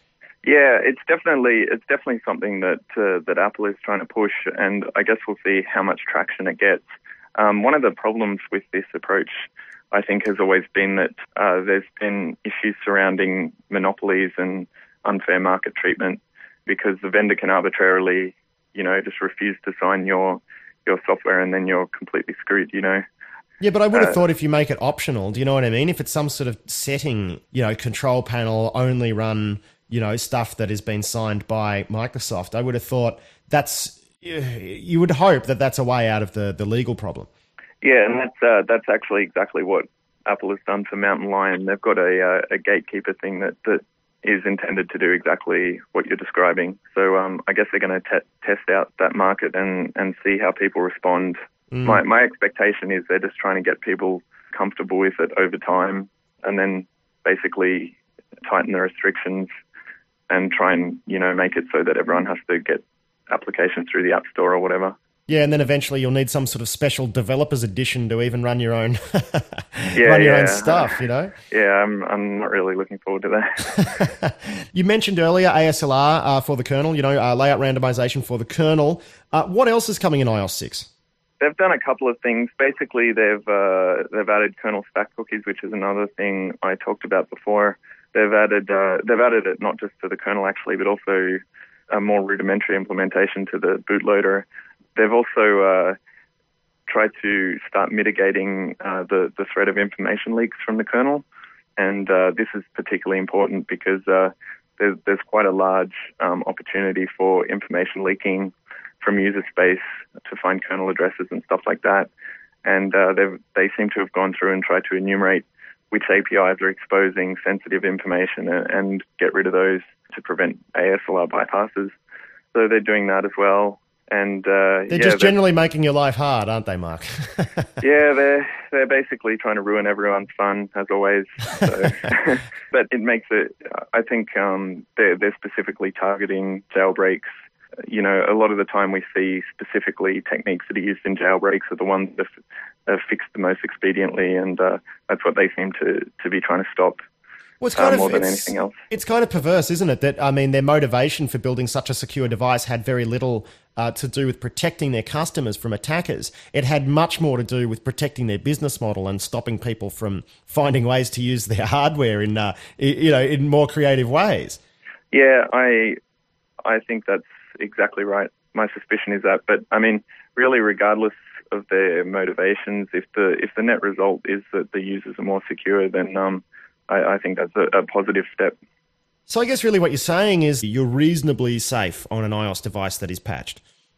Yeah, it's definitely it's definitely something that uh, that Apple is trying to push, and I guess we'll see how much traction it gets. Um, one of the problems with this approach, I think, has always been that uh, there's been issues surrounding monopolies and unfair market treatment, because the vendor can arbitrarily, you know, just refuse to sign your your software, and then you're completely screwed, you know. Yeah, but I would have Uh, thought if you make it optional, do you know what I mean? If it's some sort of setting, you know, control panel, only run, you know, stuff that has been signed by Microsoft, I would have thought that's, you would hope that that's a way out of the, the legal problem. Yeah, and that's uh, that's actually exactly what Apple has done for Mountain Lion. They've got a uh, a gatekeeper thing that, that is intended to do exactly what you're describing. So um, I guess they're going to te- test out that market and, and see how people respond. Mm. My my expectation is they're just trying to get people comfortable with it over time, and then basically tighten the restrictions and try and, you know, make it so that everyone has to get applications through the App Store or whatever. Yeah, and then eventually you'll need some sort of special developers edition to even run your own yeah, run your yeah. own stuff, you know? Yeah, I'm I'm not really looking forward to that. You mentioned earlier A S L R uh, for the kernel, you know, uh, layout randomization for the kernel. Uh, what else is coming in i O S six? They've done a couple of things. Basically, they've uh, they've added kernel stack cookies, which is another thing I talked about before. They've added uh, they've added it not just to the kernel actually, but also a more rudimentary implementation to the bootloader. They've also uh, tried to start mitigating uh, the the threat of information leaks from the kernel, and uh, this is particularly important because uh, there's there's quite a large um, opportunity for information leaking from user space to find kernel addresses and stuff like that. And uh, they they seem to have gone through and tried to enumerate which A P Is are exposing sensitive information and, and get rid of those to prevent A S L R bypasses. So they're doing that as well. And uh, they're yeah, just generally making your life hard, aren't they, Mark? yeah, they're they're basically trying to ruin everyone's fun as always. So. But it makes it. I think um, they're they're specifically targeting jailbreaks. You know, a lot of the time we see specifically techniques that are used in jailbreaks are the ones that are fixed the most expediently, and uh, that's what they seem to, to be trying to stop well, it's kind uh, more of, than it's, anything else. It's kind of perverse, isn't it? That, I mean, their motivation for building such a secure device had very little uh, to do with protecting their customers from attackers. It had much more to do with protecting their business model and stopping people from finding ways to use their hardware in, uh, you know, in more creative ways. Yeah, I I think that's exactly right. My suspicion is that, but I mean, really, regardless of their motivations, if the if the net result is that the users are more secure, then um, I, I think that's a, a positive step. So I guess really what you're saying is you're reasonably safe on an iOS device that is patched.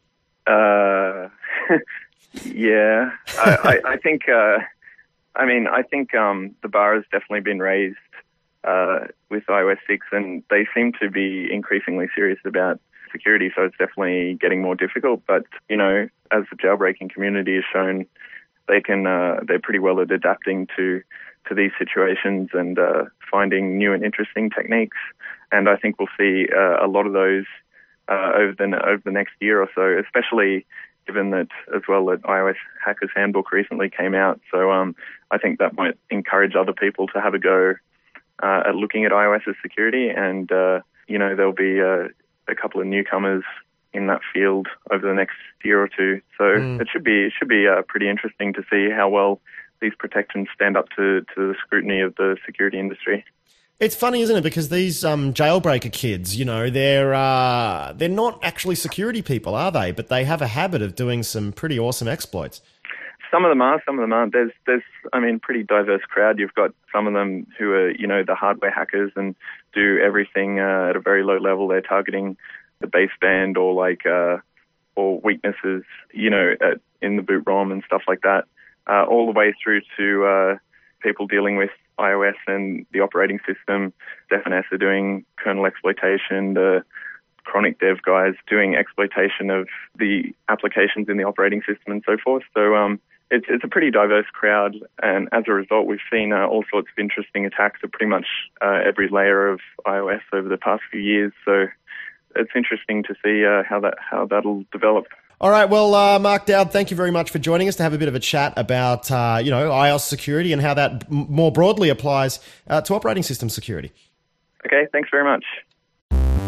Uh, yeah, I, I, I think. Uh, I mean, I think um, the bar has definitely been raised uh, with i O S six, and they seem to be increasingly serious about security, so it's definitely getting more difficult. But, you know, as the jailbreaking community has shown, they can, uh, they're pretty well at adapting to, to these situations and uh, finding new and interesting techniques. And I think we'll see uh, a lot of those uh, over the over the next year or so, especially given that as well that iOS Hackers Handbook recently came out. So um, I think that might encourage other people to have a go uh, at looking at iOS's security, and uh, you know, there'll be uh, a couple of newcomers in that field over the next year or two. So mm. it should be it should be uh, pretty interesting to see how well these protections stand up to, to the scrutiny of the security industry. It's funny, isn't it? Because these um, jailbreaker kids, you know, they're uh, they're not actually security people, are they? But they have a habit of doing some pretty awesome exploits. Some of them are, some of them aren't. There's, there's, I mean, pretty diverse crowd. You've got some of them who are, you know, the hardware hackers and do everything uh, at a very low level. They're targeting the baseband or like, uh, or weaknesses, you know, at, in the boot ROM and stuff like that, uh, all the way through to uh, people dealing with iOS and the operating system. Steph and S are doing kernel exploitation. The chronic dev guys doing exploitation of the applications in the operating system and so forth. So um, it's it's a pretty diverse crowd, and as a result, we've seen uh, all sorts of interesting attacks at pretty much uh, every layer of iOS over the past few years. So it's interesting to see uh, how that how that'll develop. All right, well, uh, Mark Dowd, thank you very much for joining us to have a bit of a chat about uh, you know iOS security and how that m- more broadly applies uh, to operating system security. Okay, thanks very much.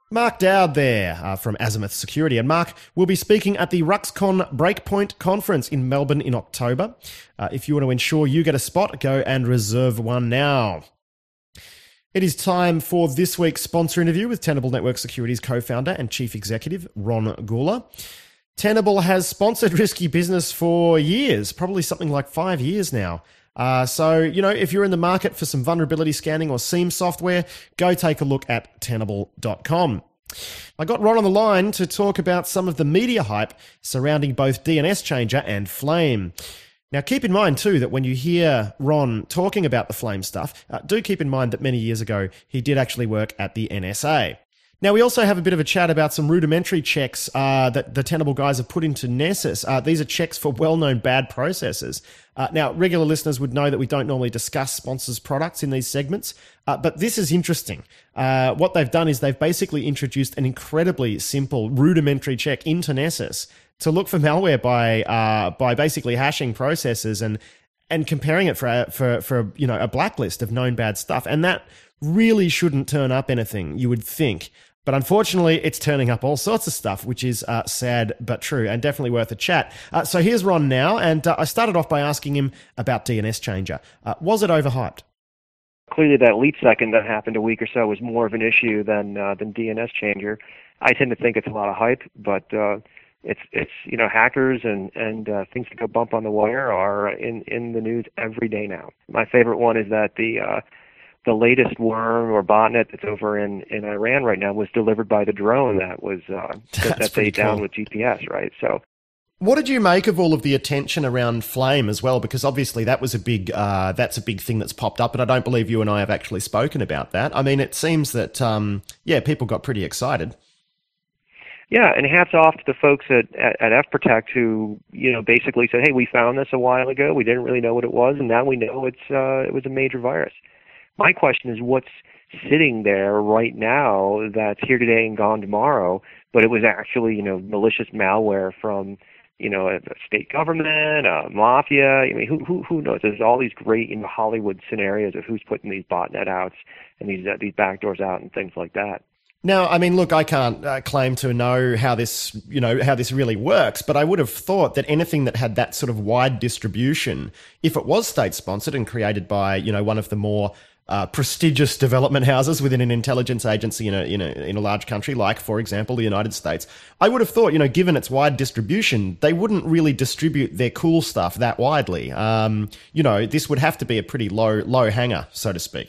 Mark Dowd there uh, from Azimuth Security. And Mark will be speaking at the RuxCon Breakpoint Conference in Melbourne in October. Uh, if you want to ensure you get a spot, go and reserve one now. It is time for this week's sponsor interview with Tenable Network Security's co-founder and chief executive, Ron Gula. Tenable has sponsored Risky Business for years, probably something like five years now. Uh, so, you know, if you're in the market for some vulnerability scanning or SIEM software, go take a look at tenable dot com. I got Ron on the line to talk about some of the media hype surrounding both D N S Changer and Flame. Now, keep in mind, too, that when you hear Ron talking about the Flame stuff, uh, do keep in mind that many years ago, he did actually work at the N S A. Now, we also have a bit of a chat about some rudimentary checks uh, that the Tenable guys have put into Nessus. Uh, these are checks for well-known bad processes. Uh, now, regular listeners would know that we don't normally discuss sponsors' products in these segments, uh, but this is interesting. Uh, what they've done is they've basically introduced an incredibly simple rudimentary check into Nessus to look for malware by uh, by basically hashing processes and and comparing it for for for you know a blacklist of known bad stuff, and that really shouldn't turn up anything, you would think. But unfortunately, it's turning up all sorts of stuff, which is uh, sad but true, and definitely worth a chat. Uh, so here's Ron now, and uh, I started off by asking him about D N S Changer. Uh, was it overhyped? Clearly, that leap second that happened a week or so was more of an issue than uh, than D N S Changer. I tend to think it's a lot of hype, but uh, it's it's you know hackers and and uh, things that go bump on the wire are in in the news every day now. My favorite one is that the uh, the latest worm or botnet that's over in, in Iran right now was delivered by the drone that was uh, that, that they downed with G P S, right? So, what did you make of all of the attention around Flame as well? Because obviously that was a big uh, that's a big thing that's popped up, and I don't believe you and I have actually spoken about that. I mean, it seems that um, yeah, people got pretty excited. Yeah, and hats off to the folks at, at, at F Protect who, you know, basically said, hey, we found this a while ago. We didn't really know what it was, and now we know it's uh, it was a major virus. My question is what's sitting there right now that's here today and gone tomorrow, but it was actually, you know, malicious malware from, you know, a state government, a mafia. I mean, who who who knows? There's all these great, you know, Hollywood scenarios of who's putting these botnet outs and these uh, these backdoors out and things like that. Now, I mean, look, I can't uh, claim to know how this, you know, how this really works, but I would have thought that anything that had that sort of wide distribution, if it was state-sponsored and created by, you know, one of the more uh, prestigious development houses within an intelligence agency in a, in a in a large country, like, for example, the United States, I would have thought, you know, given its wide distribution, they wouldn't really distribute their cool stuff that widely. Um, you know, this would have to be a pretty low low hanger, so to speak.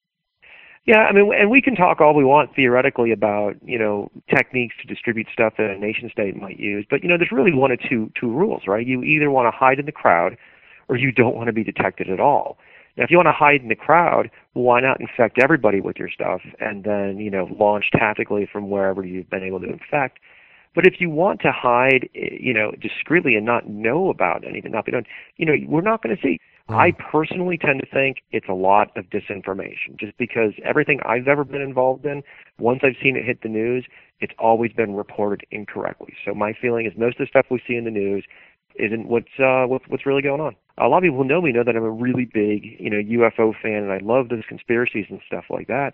Yeah, I mean, and we can talk all we want theoretically about, you know, techniques to distribute stuff that a nation state might use, but, you know, there's really one of two two rules, right? You either want to hide in the crowd or you don't want to be detected at all. Now, if you want to hide in the crowd, why not infect everybody with your stuff and then, you know, launch tactically from wherever you've been able to infect? But if you want to hide, you know, discreetly and not know about anything, not be done, you know, we're not going to see. Mm. I personally tend to think it's a lot of disinformation, just because everything I've ever been involved in, once I've seen it hit the news, it's always been reported incorrectly. So my feeling is most of the stuff we see in the news isn't what's uh, what's what's really going on. A lot of people who know me know that I'm a really big, you know, U F O fan, and I love those conspiracies and stuff like that.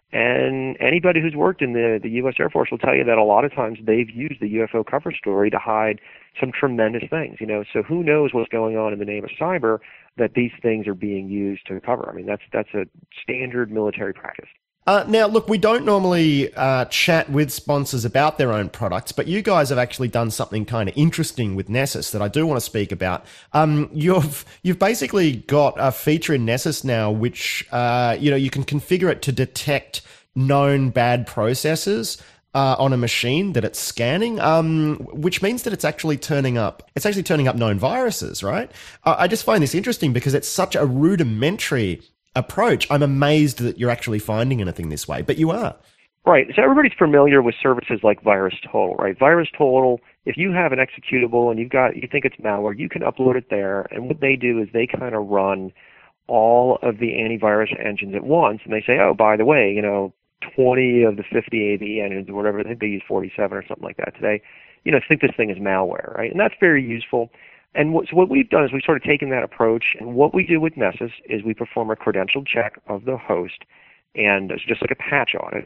And anybody who's worked in the, the U S Air Force will tell you that a lot of times they've used the U F O cover story to hide some tremendous things, you know. So who knows what's going on in the name of cyber that these things are being used to cover. I mean, that's that's a standard military practice. Uh, now, look, we don't normally uh, chat with sponsors about their own products, but you guys have actually done something kind of interesting with Nessus that I do want to speak about. Um, you've you've basically got a feature in Nessus now, which uh, you know you can configure it to detect known bad processes uh, on a machine that it's scanning, um, which means that it's actually turning up. It's actually turning up known viruses, right? Uh, I just find this interesting because it's such a rudimentary approach. I'm amazed that you're actually finding anything this way, but you are. Right. So everybody's familiar with services like VirusTotal, right? VirusTotal, if you have an executable and you've got, you think it's malware, you can upload it there. And what they do is they kind of run all of the antivirus engines at once, and they say, oh, by the way, you know, twenty of the fifty A V engines or whatever, I think they use forty-seven or something like that today, you know, think this thing is malware, right? And that's very useful. And what, so what we've done is we've sort of taken that approach, and what we do with Nessus is we perform a credential check of the host, and it's just like a patch audit.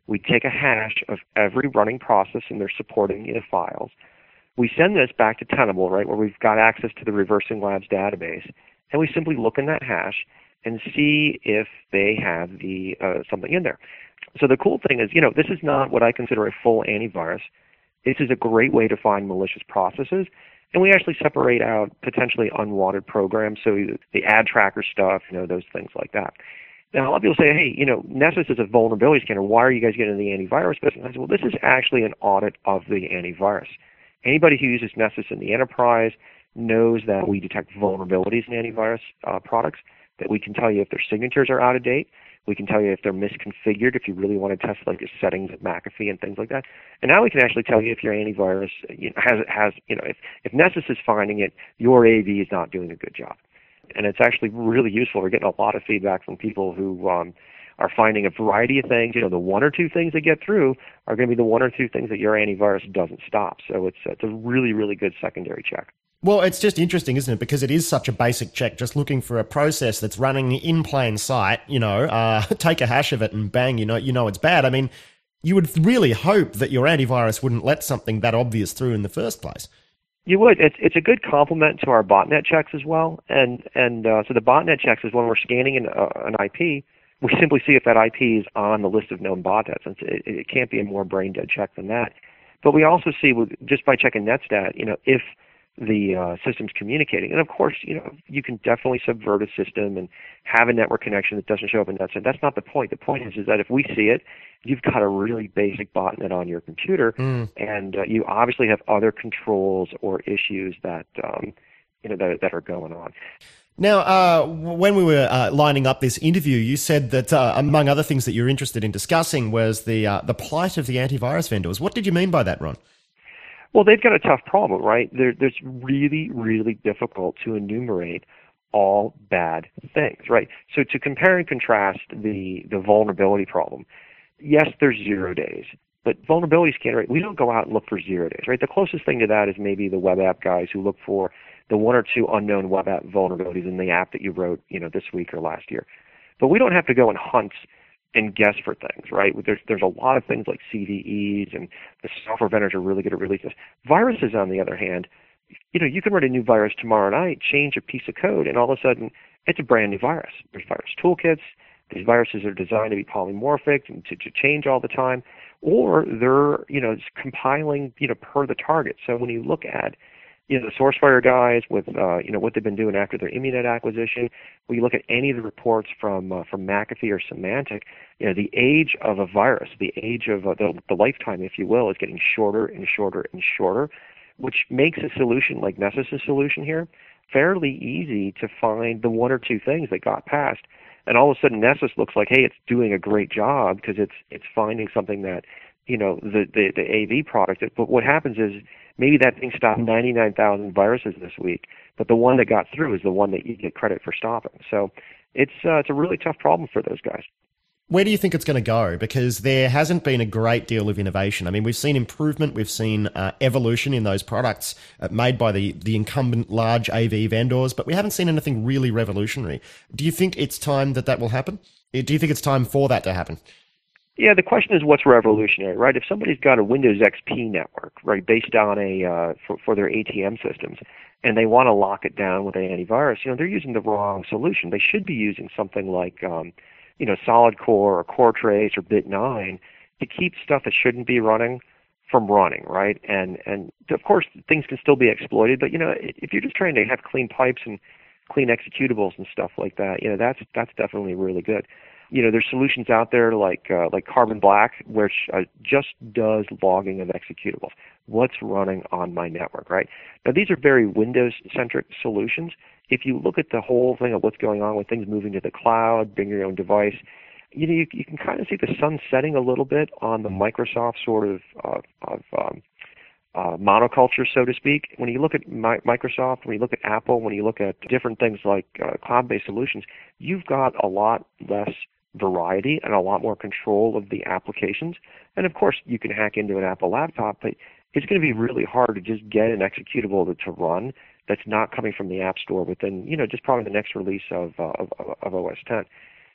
We take a hash of every running process and their supporting you know, files. We send this back to Tenable, right, where we've got access to the Reversing Labs database, and we simply look in that hash and see if they have the uh, something in there. So the cool thing is, you know, this is not what I consider a full antivirus. This is a great way to find malicious processes, and we actually separate out potentially unwanted programs, so the ad tracker stuff, you know, those things like that. Now, a lot of people say, hey, you know, Nessus is a vulnerability scanner. Why are you guys getting into the antivirus business? I said, well, this is actually an audit of the antivirus. Anybody who uses Nessus in the enterprise knows that we detect vulnerabilities in antivirus uh, products, that we can tell you if their signatures are out of date. We can tell you if they're misconfigured, if you really want to test like your settings at McAfee and things like that. And now we can actually tell you if your antivirus you know, has, has you know, if, if Nessus is finding it, your A V is not doing a good job. And it's actually really useful. We're getting a lot of feedback from people who um, are finding a variety of things. You know, the one or two things that get through are going to be the one or two things that your antivirus doesn't stop. So it's, it's a really, really good secondary check. Well, it's just interesting, isn't it? Because it is such a basic check, just looking for a process that's running in plain sight, you know, uh, take a hash of it and bang, you know, you know it's bad. I mean, you would really hope that your antivirus wouldn't let something that obvious through in the first place. You would. It's it's a good complement to our botnet checks as well. And and uh, so the botnet checks is when we're scanning an, uh, an I P, we simply see if that I P is on the list of known botnets. It, it, it can't be a more brain-dead check than that. But we also see, with, just by checking Netstat, you know, if the uh, system's communicating. And of course, you know, you can definitely subvert a system and have a network connection that doesn't show up in Netstat. That's not the point. The point is, is that if we see it, you've got a really basic botnet on your computer, mm. and uh, you obviously have other controls or issues that um, you know that, that are going on. Now, uh, when we were uh, lining up this interview, you said that uh, among other things that you're interested in discussing was the uh, the plight of the antivirus vendors. What did you mean by that, Ron? Well, they've got a tough problem, right? They're, it's really, really difficult to enumerate all bad things, right? So to compare and contrast the, the vulnerability problem, yes, there's zero days, but vulnerability scanner, we don't go out and look for zero days, right? The closest thing to that is maybe the web app guys who look for the one or two unknown web app vulnerabilities in the app that you wrote, you know, this week or last year. But we don't have to go and hunt and guess for things, right? There's there's a lot of things like C V Es, and the software vendors are really good at releasing this. Viruses, on the other hand, you know, you can write a new virus tomorrow night, change a piece of code, and all of a sudden it's a brand new virus. There's virus toolkits. These viruses are designed to be polymorphic and to, to change all the time, or they're, you know, compiling, you know, per the target. So when you look at, you know, the SourceFire guys with, uh, you know, what they've been doing after their Immunet acquisition, when you look at any of the reports from uh, from McAfee or Symantec, you know, the age of a virus, the age of uh, the, the lifetime, if you will, is getting shorter and shorter and shorter, which makes a solution like Nessus' solution here fairly easy to find the one or two things that got past. And all of a sudden, Nessus looks like, hey, it's doing a great job because it's it's finding something that, you know, the, the, the A V product. But what happens is maybe that thing stopped ninety-nine thousand viruses this week, but the one that got through is the one that you get credit for stopping. So it's uh, it's a really tough problem for those guys. Where do you think it's going to go? Because there hasn't been a great deal of innovation. I mean, we've seen improvement, we've seen uh, evolution in those products uh, made by the, the incumbent large A V vendors, but we haven't seen anything really revolutionary. Do you think it's time that that will happen? Do you think it's time for that to happen? Yeah, the question is what's revolutionary, right? If somebody's got a Windows X P network, right, based on a uh, for, for their A T M systems, and they want to lock it down with an antivirus, you know, they're using the wrong solution. They should be using something like, um, you know, Solid Core or Core Trace or Bit nine to keep stuff that shouldn't be running from running, right? And and of course things can still be exploited, but you know, if you're just trying to have clean pipes and clean executables and stuff like that, you know, that's that's definitely really good. You know, there's solutions out there like uh, like Carbon Black, which uh, just does logging of executables. What's running on my network, right? Now, these are very Windows-centric solutions. If you look at the whole thing of what's going on with things moving to the cloud, bring your own device, you know, you, you can kind of see the sun setting a little bit on the Microsoft sort of uh, of um, uh, monoculture, so to speak. When you look at Mi- Microsoft, when you look at Apple, when you look at different things like uh, cloud-based solutions, you've got a lot less variety and a lot more control of the applications. And of course, you can hack into an Apple laptop, but it's going to be really hard to just get an executable to, to run that's not coming from the App Store within, you know, just probably the next release of, uh, of, of O S ten.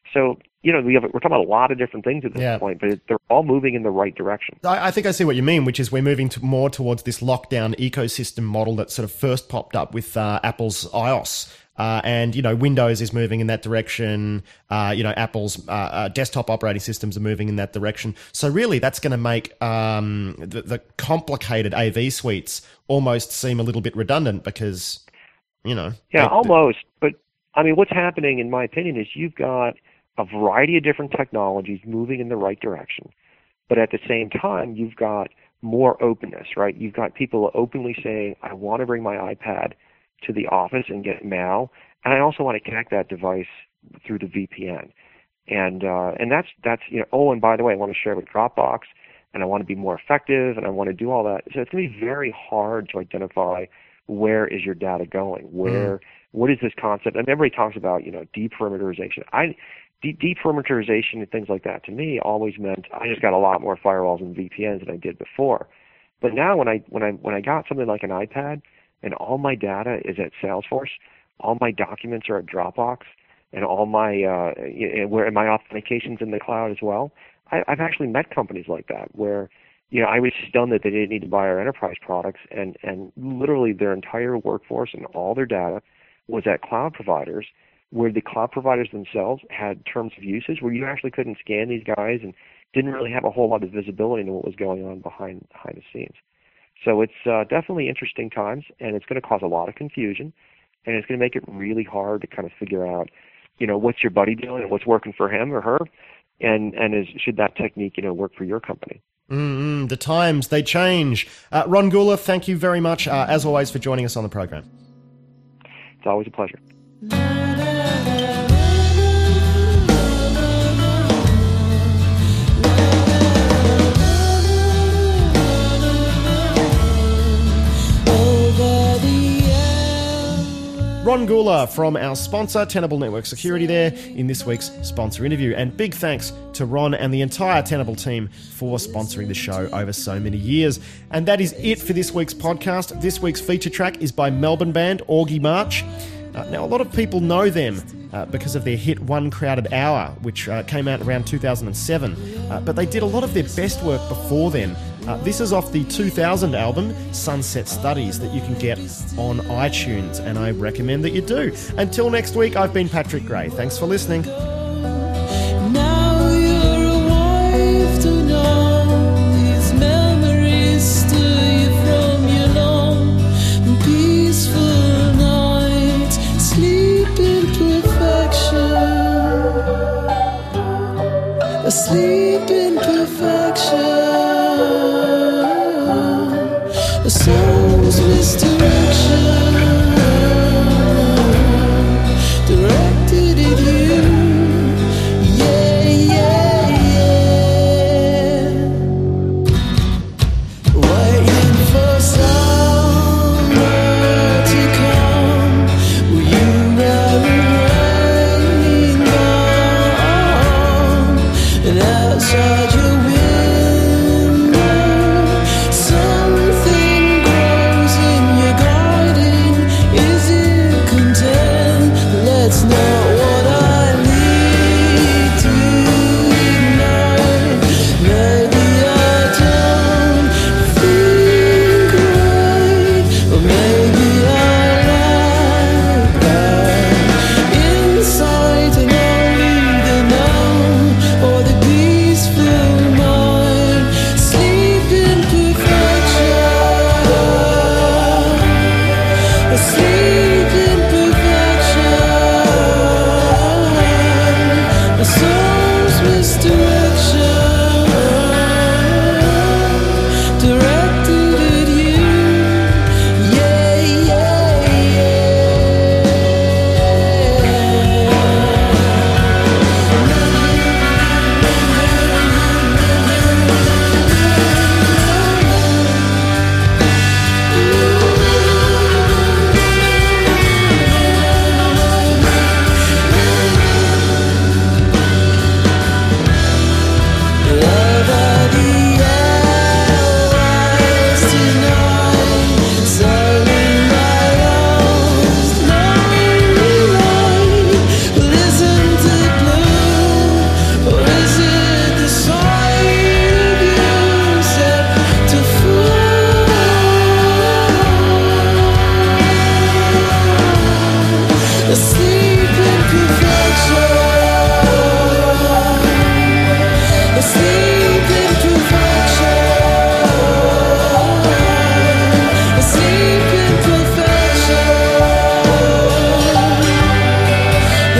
So, you know, we have, we're talking about a lot of different things at this Yeah. point, but it, they're all moving in the right direction. I, I think I see what you mean, which is we're moving to more towards this lockdown ecosystem model that sort of first popped up with uh, Apple's iOS. Uh, and, you know, Windows is moving in that direction. Uh, you know, Apple's uh, uh, desktop operating systems are moving in that direction. So really, that's going to make um, the, the complicated A V suites almost seem a little bit redundant because, you know. Yeah, they- almost. But, I mean, what's happening, in my opinion, is you've got a variety of different technologies moving in the right direction. But at the same time, you've got more openness, right? You've got people openly saying, I want to bring my iPad to the office and get mail, and I also want to connect that device through the V P N. And uh, and that's, that's you know, oh, and by the way, I want to share with Dropbox, and I want to be more effective, and I want to do all that. So it's going to be very hard to identify where is your data going, where, mm. what is this concept? And everybody talks about, you know, deperimeterization. I de- deperimeterization and things like that, to me, always meant I just got a lot more firewalls and V P Ns than I did before. But now when I when I when I got something like an iPad, and all my data is at Salesforce, all my documents are at Dropbox, and all my uh, where my authentication's in the cloud as well. I, I've actually met companies like that where, you know, I was stunned that they didn't need to buy our enterprise products, and and literally their entire workforce and all their data was at cloud providers, where the cloud providers themselves had terms of usage where you actually couldn't scan these guys and didn't really have a whole lot of visibility into what was going on behind behind the scenes. So it's uh, definitely interesting times, and it's going to cause a lot of confusion, and it's going to make it really hard to kind of figure out, you know, what's your buddy doing and what's working for him or her, and and is, should that technique, you know, work for your company? Mm-hmm. The times, they change. Uh, Ron Gula, thank you very much, uh, as always, for joining us on the program. It's always a pleasure. Ron Gula from our sponsor, Tenable Network Security, there in this week's sponsor interview. And big thanks to Ron and the entire Tenable team for sponsoring the show over so many years. And that is it for this week's podcast. This week's feature track is by Melbourne band Augie March. Uh, now, a lot of people know them uh, because of their hit One Crowded Hour, which uh, came out around two thousand seven. Uh, but they did a lot of their best work before then. Uh, this is off the two thousand album, Sunset Studies, that you can get on iTunes, and I recommend that you do. Until next week, I've been Patrick Gray. Thanks for listening. Asleep in perfection, a soul's misdirection, directed at you, yeah, yeah, yeah. Waiting for someone to come, will you never rain down? And outside your window, something grows in your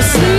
see